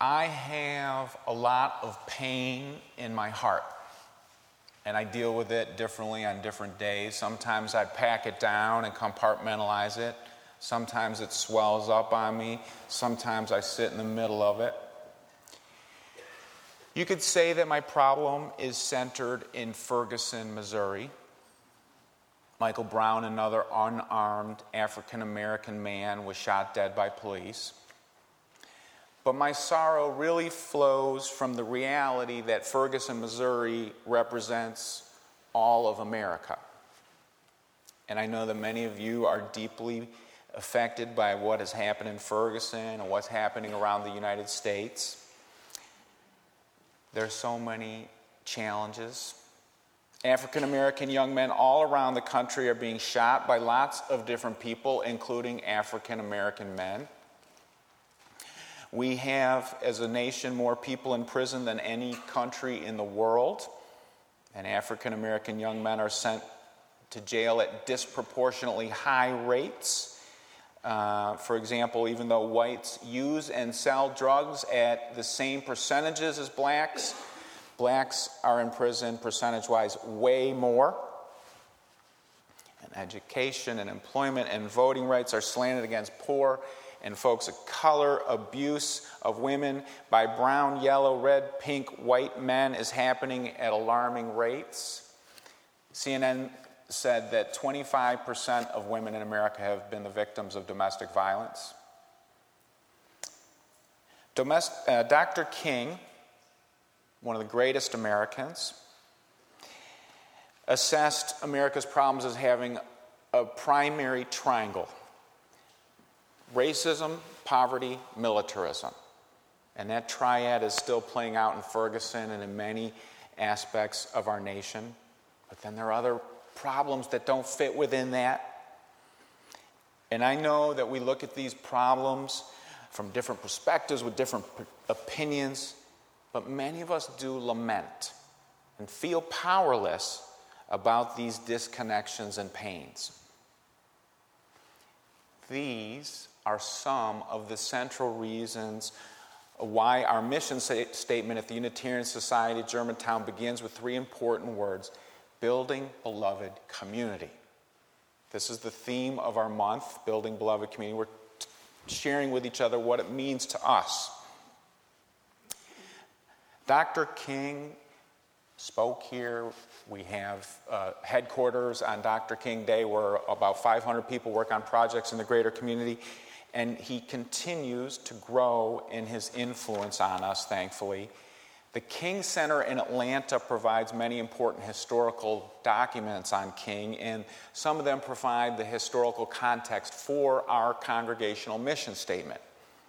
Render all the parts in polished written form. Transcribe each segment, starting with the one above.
I have a lot of pain in my heart, and I deal with it differently on different days. Sometimes I pack it down and compartmentalize it. Sometimes it swells up on me. Sometimes I sit in the middle of it. You could say that my problem is centered in Ferguson, Missouri. Michael Brown, another unarmed African-American man, was shot dead by police. But my sorrow really flows from the reality that Ferguson, Missouri represents all of America. And I know that many of you are deeply affected by what has happened in Ferguson and what's happening around the United States. There's so many challenges. African American young men all around the country are being shot by lots of different people, including African American men. We have, as a nation, more people in prison than any country in the world. And African American young men are sent to jail at disproportionately high rates. For example, even though whites use and sell drugs at the same percentages as blacks are in prison percentage-wise way more. And education and employment and voting rights are slanted against poor and folks of color. Abuse of women by brown, yellow, red, pink, white men is happening at alarming rates. CNN said that 25% of women in America have been the victims of domestic violence. Dr. King, one of the greatest Americans, assessed America's problems as having a primary triangle: racism, poverty, militarism. And that triad is still playing out in Ferguson and in many aspects of our nation. But then there are other problems that don't fit within that. And I know that we look at these problems from different perspectives with different opinions, but many of us do lament and feel powerless about these disconnections and pains. These are some of the central reasons why our mission statement at the Unitarian Society of Germantown begins with three important words: building beloved community. This is the theme of our month, building beloved community. We're sharing with each other what it means to us. Dr. King spoke here. We have headquarters on Dr. King Day where about 500 people work on projects in the greater community. And he continues to grow in his influence on us, thankfully. The King Center in Atlanta provides many important historical documents on King, and some of them provide the historical context for our congregational mission statement.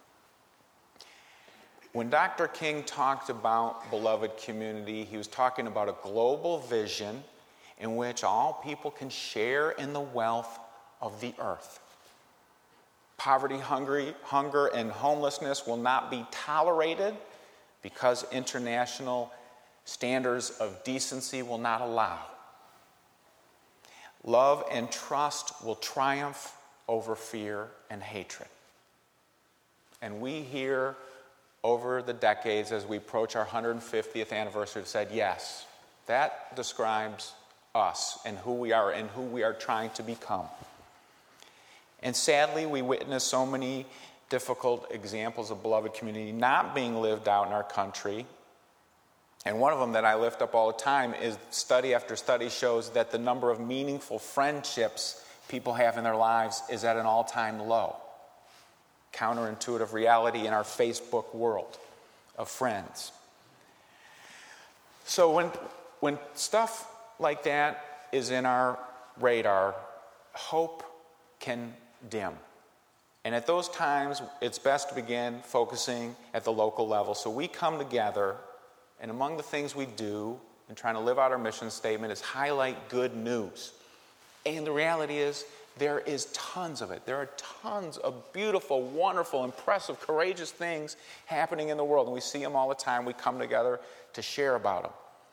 When Dr. King talked about beloved community, he was talking about a global vision in which all people can share in the wealth of the earth. Poverty, hunger, and homelessness will not be tolerated because international standards of decency will not allow. Love and trust will triumph over fear and hatred. And we here over the decades, as we approach our 150th anniversary, have said, yes, that describes us and who we are and who we are trying to become. And sadly, we witness so many difficult examples of beloved community not being lived out in our country. And one of them that I lift up all the time is study after study shows that the number of meaningful friendships people have in their lives is at an all-time low. Counterintuitive reality in our Facebook world of friends. So when stuff like that is in our radar, hope can dim. And at those times, it's best to begin focusing at the local level. So we come together, and among the things we do in trying to live out our mission statement is highlight good news. And the reality is, there is tons of it. There are tons of beautiful, wonderful, impressive, courageous things happening in the world. And we see them all the time. We come together to share about them.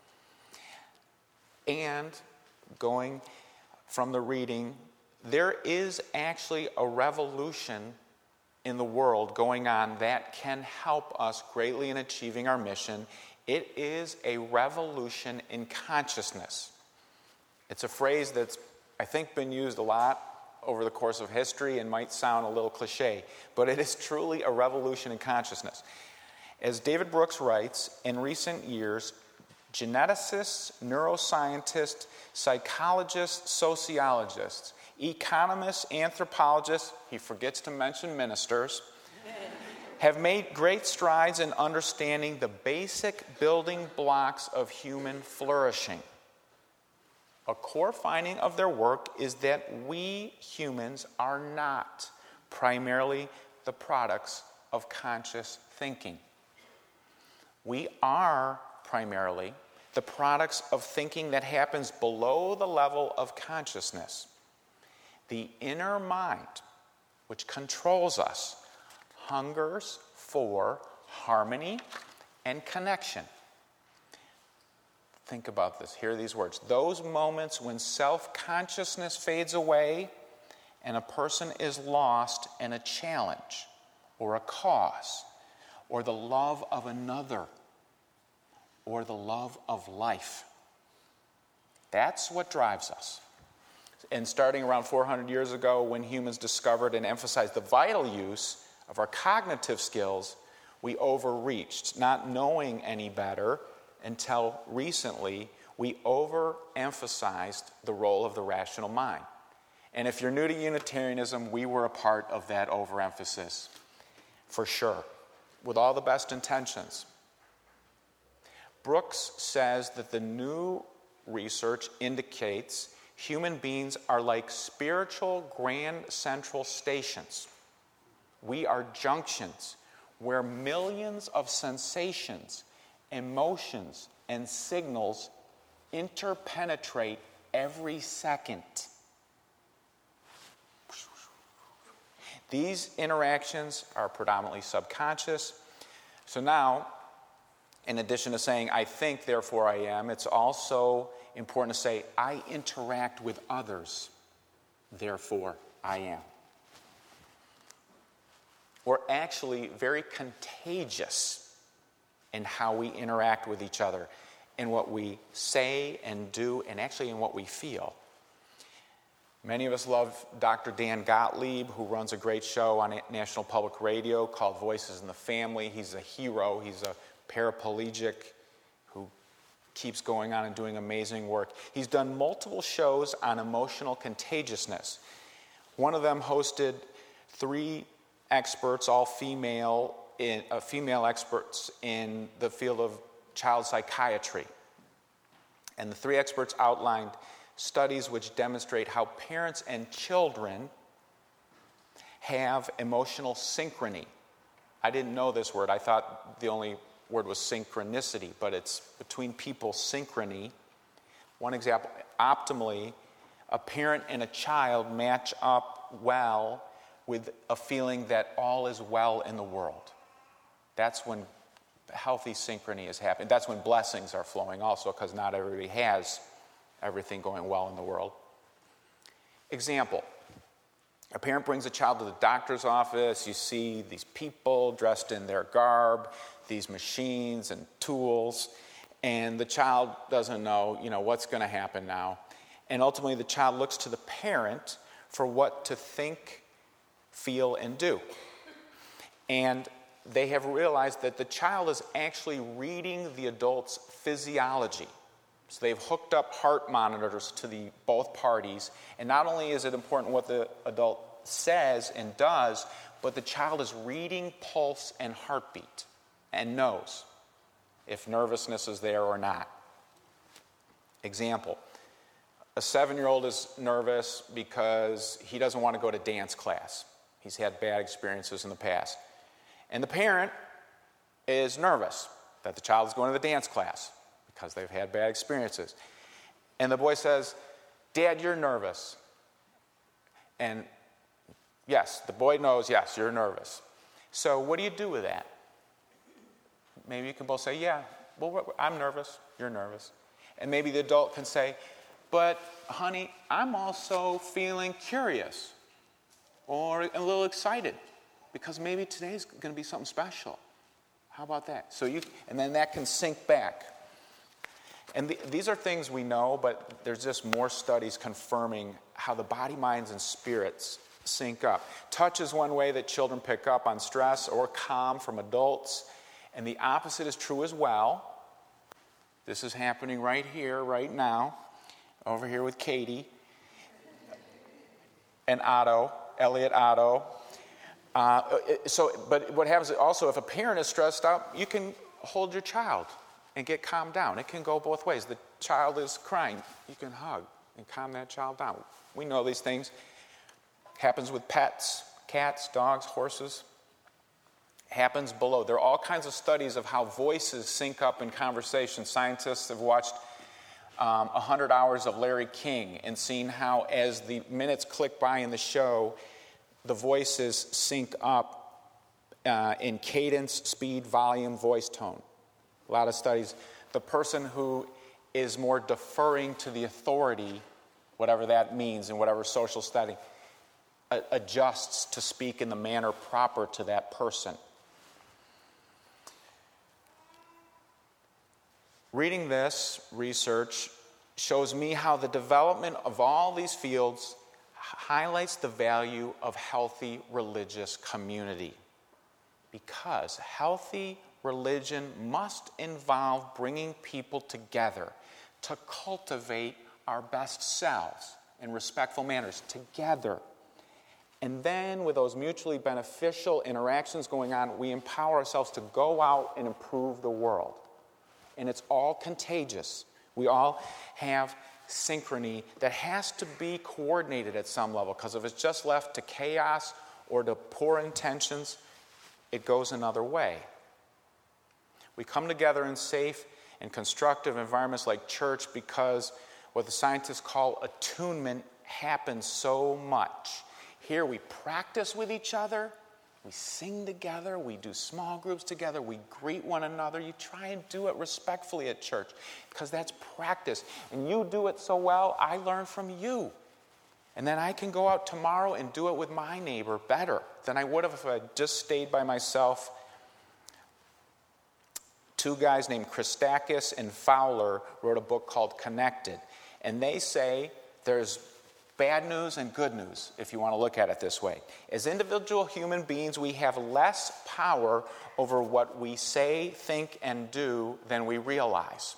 And going from the reading, there is actually a revolution in the world going on that can help us greatly in achieving our mission. It is a revolution in consciousness. It's a phrase that's, I think, been used a lot over the course of history and might sound a little cliche, but it is truly a revolution in consciousness. As David Brooks writes, in recent years, geneticists, neuroscientists, psychologists, sociologists, economists, anthropologists, he forgets to mention ministers, have made great strides in understanding the basic building blocks of human flourishing. A core finding of their work is that we humans are not primarily the products of conscious thinking. We are primarily the products of thinking that happens below the level of consciousness. The inner mind, which controls us, hungers for harmony and connection. Think about this. Hear these words. Those moments when self-consciousness fades away and a person is lost in a challenge or a cause or the love of another or the love of life. That's what drives us. And starting around 400 years ago, when humans discovered and emphasized the vital use of our cognitive skills, we overreached, not knowing any better until recently, we overemphasized the role of the rational mind. And if you're new to Unitarianism, we were a part of that overemphasis, for sure, with all the best intentions. Brooks says that the new research indicates human beings are like spiritual grand central stations. We are junctions where millions of sensations, emotions, and signals interpenetrate every second. These interactions are predominantly subconscious. So now, in addition to saying, I think, therefore I am, it's also important to say, I interact with others, therefore I am. We're actually very contagious in how we interact with each other, in what we say and do, and actually in what we feel. Many of us love Dr. Dan Gottlieb, who runs a great show on National Public Radio called Voices in the Family. He's a hero. He's a paraplegic who keeps going on and doing amazing work. He's done multiple shows on emotional contagiousness. One of them hosted 3 experts, all female experts in the field of child psychiatry. And the 3 experts outlined studies which demonstrate how parents and children have emotional synchrony. I didn't know this word. I thought the only word was synchronicity, but it's between people, synchrony. One example, optimally, a parent and a child match up well with a feeling that all is well in the world. That's when healthy synchrony is happening. That's when blessings are flowing also, because not everybody has everything going well in the world. Example, a parent brings a child to the doctor's office. You see these people dressed in their garb, these machines and tools, and the child doesn't know, what's going to happen now. And ultimately, the child looks to the parent for what to think, feel, and do. And they have realized that the child is actually reading the adult's physiology. So they've hooked up heart monitors to both parties, and not only is it important what the adult says and does, but the child is reading pulse and heartbeat and knows if nervousness is there or not. Example, a 7-year-old is nervous because he doesn't want to go to dance class. He's had bad experiences in the past. And the parent is nervous that the child is going to the dance class because they've had bad experiences. And the boy says, "Dad, you're nervous." And yes, the boy knows, yes, you're nervous. So what do you do with that? Maybe you can both say, yeah, well, I'm nervous, you're nervous. And maybe the adult can say, but honey, I'm also feeling curious or a little excited because maybe today's going to be something special. How about that? And then that can sink back. And these are things we know, but there's just more studies confirming how the body, minds, and spirits sync up. Touch is one way that children pick up on stress or calm from adults, and the opposite is true as well. This is happening right here, right now, over here with Katie and Elliot Otto. But what happens also, if a parent is stressed out, you can hold your child and get calmed down. It can go both ways. The child is crying. You can hug and calm that child down. We know these things. Happens with pets, cats, dogs, horses. Happens below. There are all kinds of studies of how voices sync up in conversation. Scientists have watched 100 hours of Larry King and seen how, as the minutes click by in the show, the voices sync up in cadence, speed, volume, voice tone. A lot of studies. The person who is more deferring to the authority, whatever that means in whatever social setting, adjusts to speak in the manner proper to that person. Reading this research shows me how the development of all these fields highlights the value of healthy religious community. Because healthy religion must involve bringing people together to cultivate our best selves in respectful manners together. And then with those mutually beneficial interactions going on, we empower ourselves to go out and improve the world. And it's all contagious. We all have synchrony that has to be coordinated at some level, because if it's just left to chaos or to poor intentions, it goes another way. We come together in safe and constructive environments like church because what the scientists call attunement happens so much. Here we practice with each other, we sing together, we do small groups together, we greet one another. You try and do it respectfully at church because that's practice. And you do it so well, I learn from you. And then I can go out tomorrow and do it with my neighbor better than I would have if I just stayed by myself. Two guys named Christakis and Fowler wrote a book called Connected. And they say there's bad news and good news, if you want to look at it this way. As individual human beings, we have less power over what we say, think, and do than we realize.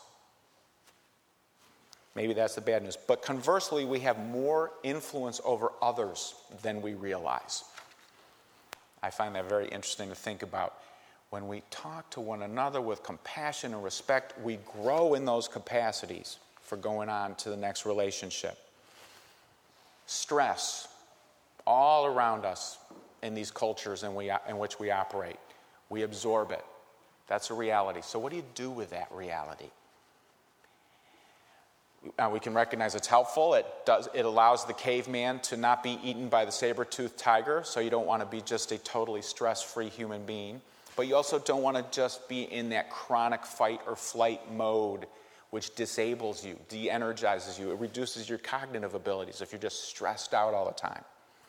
Maybe that's the bad news. But conversely, we have more influence over others than we realize. I find that very interesting to think about. When we talk to one another with compassion and respect, we grow in those capacities for going on to the next relationship. Stress, all around us in these cultures in which we operate. We absorb it. That's a reality. So what do you do with that reality? We can recognize it's helpful. It allows the caveman to not be eaten by the saber-toothed tiger, so you don't want to be just a totally stress-free human being. But you also don't want to just be in that chronic fight or flight mode, which disables you, de-energizes you. It reduces your cognitive abilities if you're just stressed out all the time.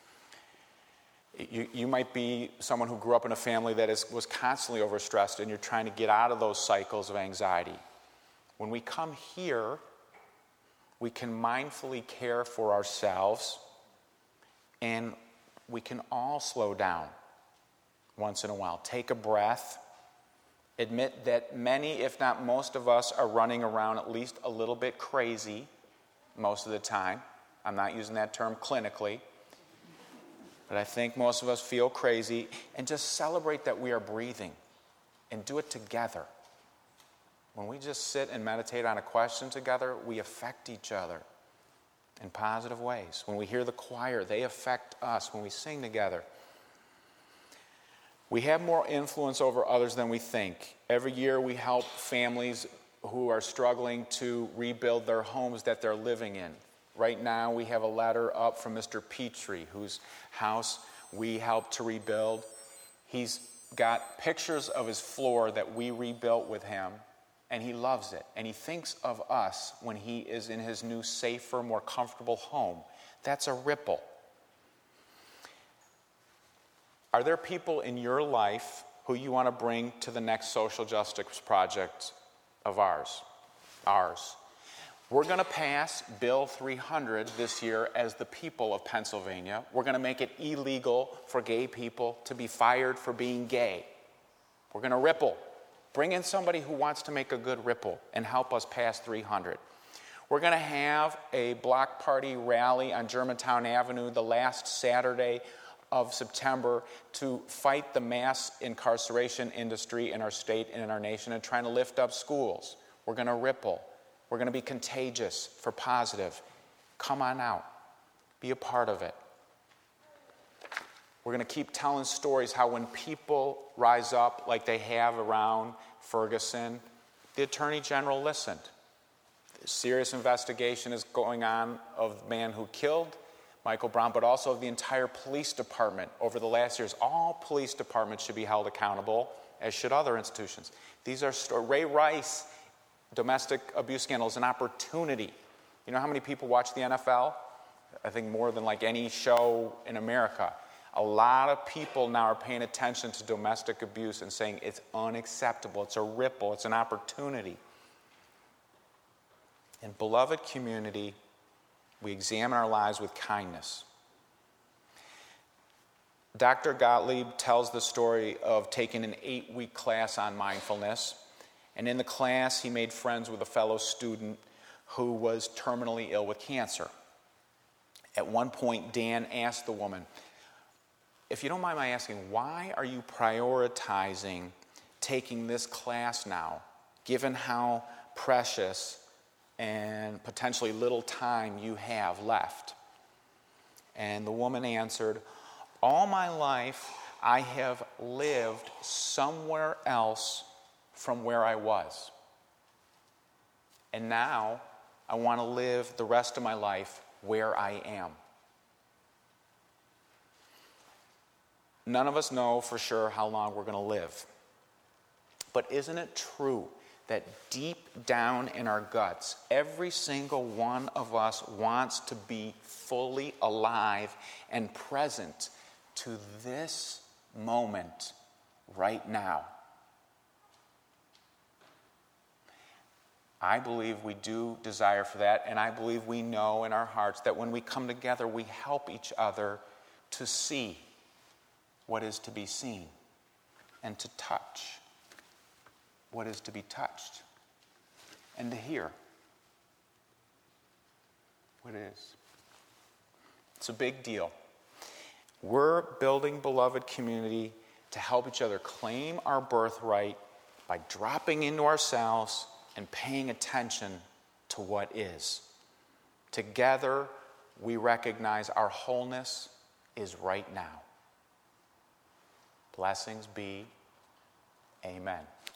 You might be someone who grew up in a family that was constantly overstressed, and you're trying to get out of those cycles of anxiety. When we come here, we can mindfully care for ourselves, and we can all slow down once in a while. Take a breath. Admit that many, if not most of us, are running around at least a little bit crazy most of the time. I'm not using that term clinically, but I think most of us feel crazy. And just celebrate that we are breathing and do it together. When we just sit and meditate on a question together, we affect each other in positive ways. When we hear the choir, they affect us. When we sing together, we have more influence over others than we think. Every year we help families who are struggling to rebuild their homes that they're living in. Right now we have a letter up from Mr. Petrie, whose house we helped to rebuild. He's got pictures of his floor that we rebuilt with him, and he loves it. And he thinks of us when he is in his new, safer, more comfortable home. That's a ripple. Are there people in your life who you want to bring to the next social justice project of ours? We're going to pass Bill 300 this year as the people of Pennsylvania. We're going to make it illegal for gay people to be fired for being gay. We're going to ripple. Bring in somebody who wants to make a good ripple and help us pass 300. We're going to have a block party rally on Germantown Avenue the last Saturday of September to fight the mass incarceration industry in our state and in our nation and trying to lift up schools. We're going to ripple. We're going to be contagious for positive. Come on out. Be a part of it. We're going to keep telling stories how when people rise up like they have around Ferguson, the Attorney General listened. A serious investigation is going on of the man who killed Michael Brown, but also of the entire police department over the last years. All police departments should be held accountable, as should other institutions. These are Ray Rice domestic abuse scandal is an opportunity. You know how many people watch the NFL? I think more than like any show in America. A lot of people now are paying attention to domestic abuse and saying it's unacceptable, it's a ripple, it's an opportunity. In beloved community, we examine our lives with kindness. Dr. Gottlieb tells the story of taking an 8-week class on mindfulness. And in the class, he made friends with a fellow student who was terminally ill with cancer. At one point, Dan asked the woman, if you don't mind my asking, why are you prioritizing taking this class now, given how precious and potentially little time you have left? And the woman answered, all my life I have lived somewhere else from where I was. And now I want to live the rest of my life where I am. None of us know for sure how long we're going to live. But isn't it true that deep down in our guts, every single one of us wants to be fully alive and present to this moment right now? I believe we do desire for that, and I believe we know in our hearts that when we come together, we help each other to see what is to be seen and to touch what is to be touched and to hear what is. It's a big deal. We're building beloved community to help each other claim our birthright by dropping into ourselves and paying attention to what is. Together, we recognize our wholeness is right now. Blessings be. Amen.